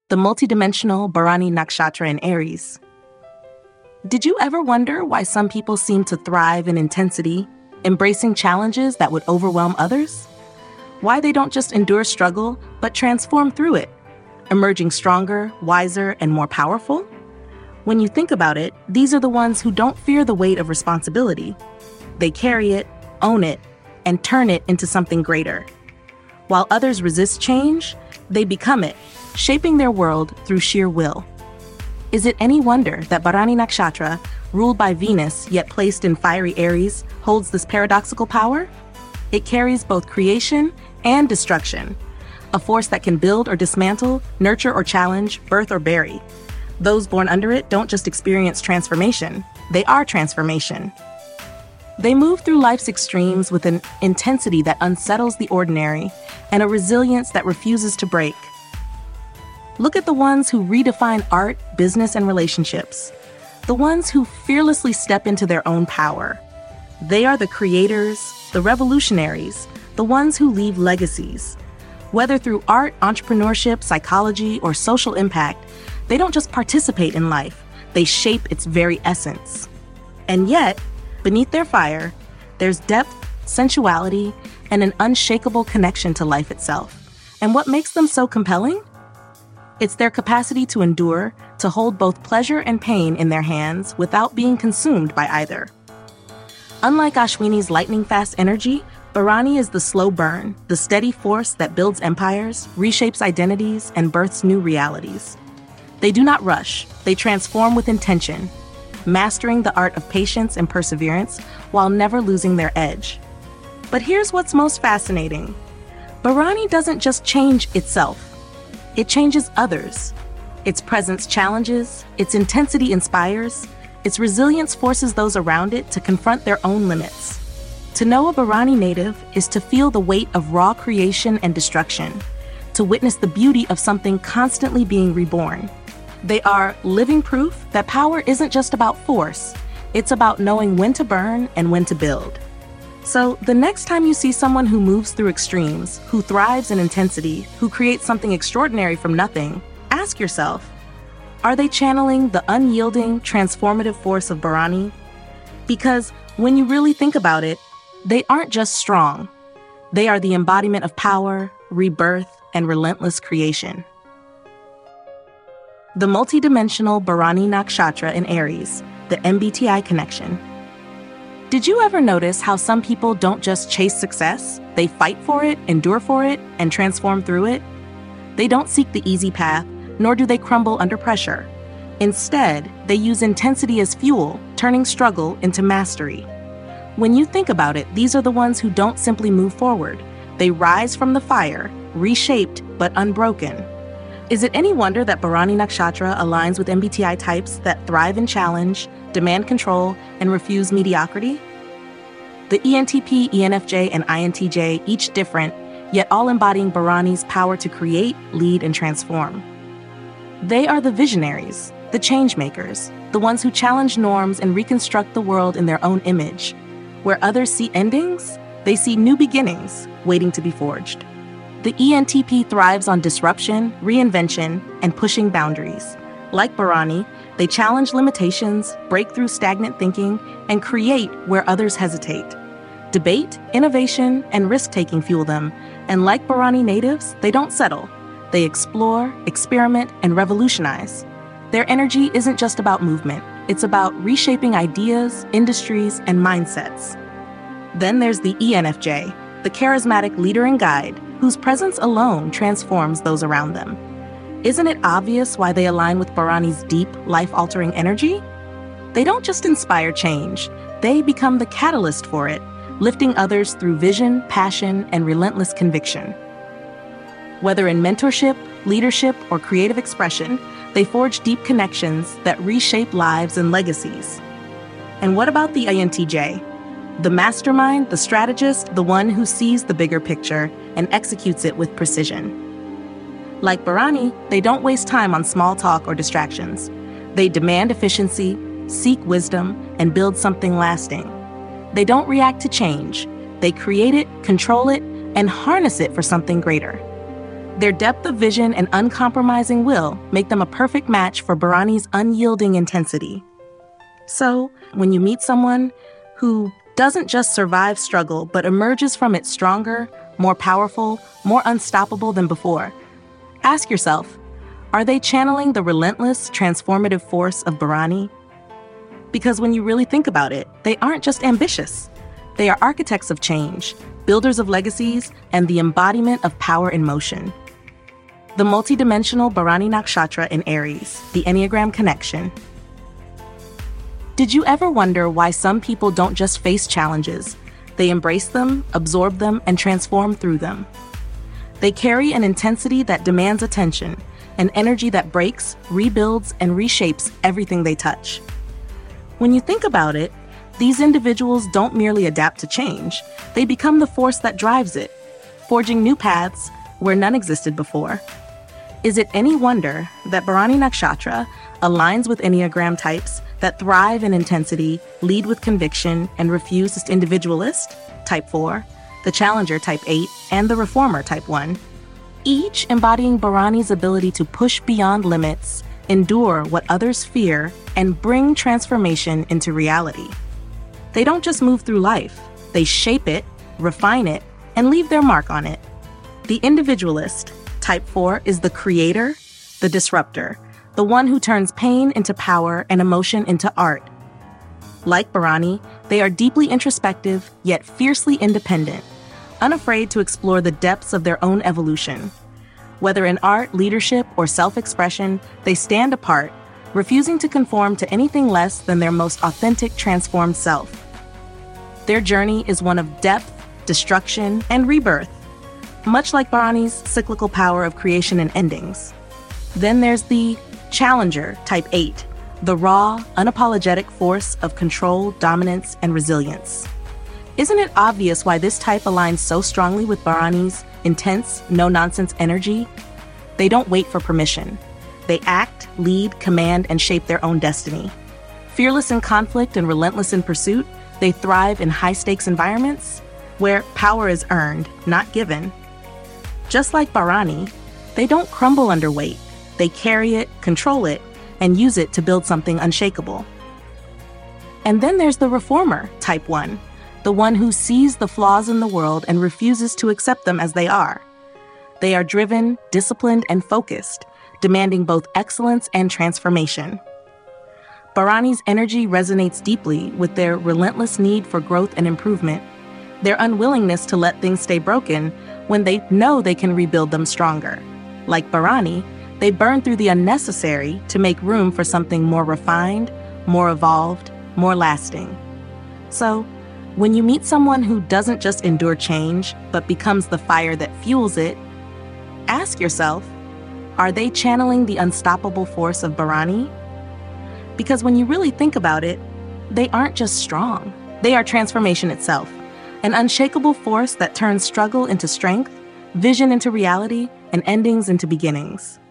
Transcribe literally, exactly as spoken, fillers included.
the multidimensional Bharani Nakshatra in Aries. Did you ever wonder why some people seem to thrive in intensity, embracing challenges that would overwhelm others? Why they don't just endure struggle, but transform through it, emerging stronger, wiser, and more powerful? When you think about it, these are the ones who don't fear the weight of responsibility. They carry it, own it, and turn it into something greater. While others resist change, they become it, shaping their world through sheer will. Is it any wonder that Bharani Nakshatra, ruled by Venus yet placed in fiery Aries, holds this paradoxical power? It carries both creation and destruction, a force that can build or dismantle, nurture or challenge, birth or bury. Those born under it don't just experience transformation, they are transformation. They move through life's extremes with an intensity that unsettles the ordinary and a resilience that refuses to break. Look at the ones who redefine art, business, and relationships. The ones who fearlessly step into their own power. They are the creators, the revolutionaries, the ones who leave legacies. Whether through art, entrepreneurship, psychology, or social impact, they don't just participate in life, they shape its very essence. And yet, beneath their fire, there's depth, sensuality, and an unshakable connection to life itself. And what makes them so compelling? It's their capacity to endure, to hold both pleasure and pain in their hands without being consumed by either. Unlike Ashwini's lightning-fast energy, Bharani is the slow burn, the steady force that builds empires, reshapes identities, and births new realities. They do not rush, they transform with intention, mastering the art of patience and perseverance while never losing their edge. But here's what's most fascinating. Bharani doesn't just change itself. It changes others. Its presence challenges, its intensity inspires, its resilience forces those around it to confront their own limits. To know a Bharani native is to feel the weight of raw creation and destruction, to witness the beauty of something constantly being reborn. They are living proof that power isn't just about force, it's about knowing when to burn and when to build. So the next time you see someone who moves through extremes, who thrives in intensity, who creates something extraordinary from nothing, ask yourself, are they channeling the unyielding, transformative force of Bharani? Because when you really think about it, they aren't just strong. They are the embodiment of power, rebirth, and relentless creation. The multidimensional Bharani Nakshatra in Aries, the M B T I connection. Did you ever notice how some people don't just chase success? They fight for it, endure for it, and transform through it? They don't seek the easy path, nor do they crumble under pressure. Instead, they use intensity as fuel, turning struggle into mastery. When you think about it, these are the ones who don't simply move forward. They rise from the fire, reshaped but unbroken. Is it any wonder that Bharani Nakshatra aligns with M B T I types that thrive in challenge, demand control, and refuse mediocrity? The E N T P, E N F J, and I N T J, each different, yet all embodying Bharani's power to create, lead, and transform. They are the visionaries, the change makers, the ones who challenge norms and reconstruct the world in their own image. Where others see endings, they see new beginnings waiting to be forged. The E N T P thrives on disruption, reinvention, and pushing boundaries. Like Bharani, they challenge limitations, break through stagnant thinking, and create where others hesitate. Debate, innovation, and risk-taking fuel them, and like Bharani natives, they don't settle. They explore, experiment, and revolutionize. Their energy isn't just about movement, it's about reshaping ideas, industries, and mindsets. Then there's the E N F J, the charismatic leader and guide, whose presence alone transforms those around them. Isn't it obvious why they align with Bharani's deep, life-altering energy? They don't just inspire change, they become the catalyst for it, lifting others through vision, passion, and relentless conviction. Whether in mentorship, leadership, or creative expression, they forge deep connections that reshape lives and legacies. And what about the I N T J? The mastermind, the strategist, the one who sees the bigger picture and executes it with precision. Like Bharani, they don't waste time on small talk or distractions. They demand efficiency, seek wisdom, and build something lasting. They don't react to change. They create it, control it, and harness it for something greater. Their depth of vision and uncompromising will make them a perfect match for Bharani's unyielding intensity. So, when you meet someone who doesn't just survive struggle, but emerges from it stronger, more powerful, more unstoppable than before, ask yourself, are they channeling the relentless, transformative force of Bharani? Because when you really think about it, they aren't just ambitious. They are architects of change, builders of legacies, and the embodiment of power in motion. The multidimensional Bharani Nakshatra in Aries, the Enneagram Connection. Did you ever wonder why some people don't just face challenges? They embrace them, absorb them, and transform through them. They carry an intensity that demands attention, an energy that breaks, rebuilds, and reshapes everything they touch. When you think about it, these individuals don't merely adapt to change, they become the force that drives it, forging new paths where none existed before. Is it any wonder that Bharani Nakshatra aligns with Enneagram types that thrive in intensity, lead with conviction, and refuse as individualist, type four, the challenger, type eight, and the reformer, type one, each embodying Bharani's ability to push beyond limits, endure what others fear, and bring transformation into reality. They don't just move through life, they shape it, refine it, and leave their mark on it. The individualist, type four, is the creator, the disruptor, the one who turns pain into power and emotion into art. Like Bharani, they are deeply introspective, yet fiercely independent, unafraid to explore the depths of their own evolution. Whether in art, leadership, or self-expression, they stand apart, refusing to conform to anything less than their most authentic, transformed self. Their journey is one of depth, destruction, and rebirth, much like Bharani's cyclical power of creation and endings. Then there's the challenger, type eight, the raw, unapologetic force of control, dominance, and resilience. Isn't it obvious why this type aligns so strongly with Bharani's intense, no-nonsense energy? They don't wait for permission. They act, lead, command, and shape their own destiny. Fearless in conflict and relentless in pursuit, they thrive in high-stakes environments where power is earned, not given. Just like Bharani, they don't crumble under weight. They carry it, control it, and use it to build something unshakable. And then there's the reformer, type one, the one who sees the flaws in the world and refuses to accept them as they are. They are driven, disciplined, and focused, demanding both excellence and transformation. Bharani's energy resonates deeply with their relentless need for growth and improvement, their unwillingness to let things stay broken when they know they can rebuild them stronger. Like Bharani, they burn through the unnecessary to make room for something more refined, more evolved, more lasting. So, when you meet someone who doesn't just endure change, but becomes the fire that fuels it, ask yourself, are they channeling the unstoppable force of Bharani? Because when you really think about it, they aren't just strong. They are transformation itself, an unshakable force that turns struggle into strength, vision into reality, and endings into beginnings.